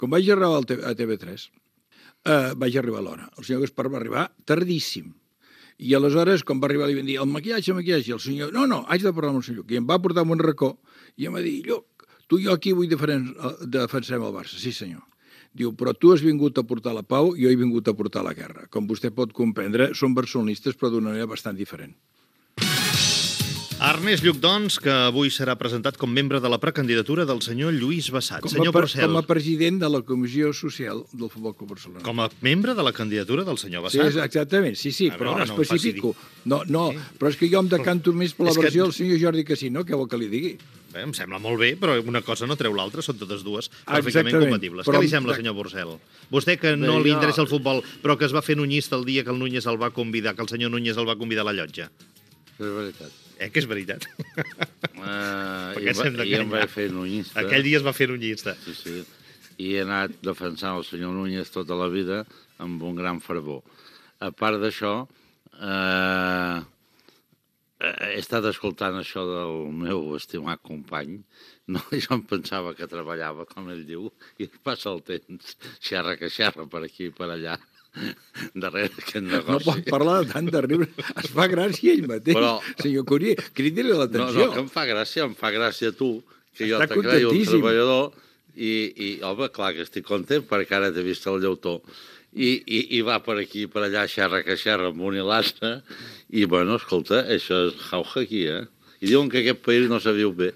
Quan vaig arribar a TV3, vaig arribar a l'hora. El senyor Gaspar va arribar tardíssim. I aleshores, quan va arribar, li van dir, el maquillatge, i el senyor, no, haig de parlar amb el senyor Lluc. I em va portar a un racó i em va dir, Lluc, tu i jo aquí avui defensarem el Barça. Sí, senyor. Diu, però tu has vingut a portar la pau i jo he vingut a portar la guerra. Com vostè pot comprendre, són barcelonistes, però d'una manera bastant diferent. Ernest Lluc, doncs, que avui serà presentat com membre de la precandidatura del senyor Lluís Bassat. Senyor Porcel. Com a president de la Comissió Social del Futbol Club Barcelona. Com a membre de la candidatura del senyor Bassat. Sí, exactament, sí, però especifico. No, però és que jo em decanto més per la versió del senyor Jordi Casino, què vol que li digui? Bé, em sembla molt bé, però una cosa no treu l'altra, són totes dues perfectament compatibles. Què li sembla, senyor Porcel? Vostè que no li interessa el futbol, però que es va fer nunyista el dia que el Núñez el va convidar, que el senyor Núñez el va convidar a la llotja. És veritat. Que és veritat. I em vaig fer nunyista. Aquell dia es va fer nunyista. Sí. I he anat defensant el senyor Núñez tota la vida amb un gran fervor. A part d'això, he estat escoltant això del meu estimat company. No, jo em pensava que treballava, com ell diu, i passa el temps, xerra que xerra per aquí i per allà. Darrere aquest negoci. No pot parlar tant de riure. Es fa gràcia ell mateix. Però... Senyor Curier, cridi-li l'atenció. No, que em fa gràcia tu, que jo te creia un treballador, i home, clar que estic content perquè ara t'he vist el llautó. I va per aquí i per allà, xerra que xerra, amb un i l'altre, i bueno, escolta, això és jauja aquí, I diuen que aquest país no se viu bé.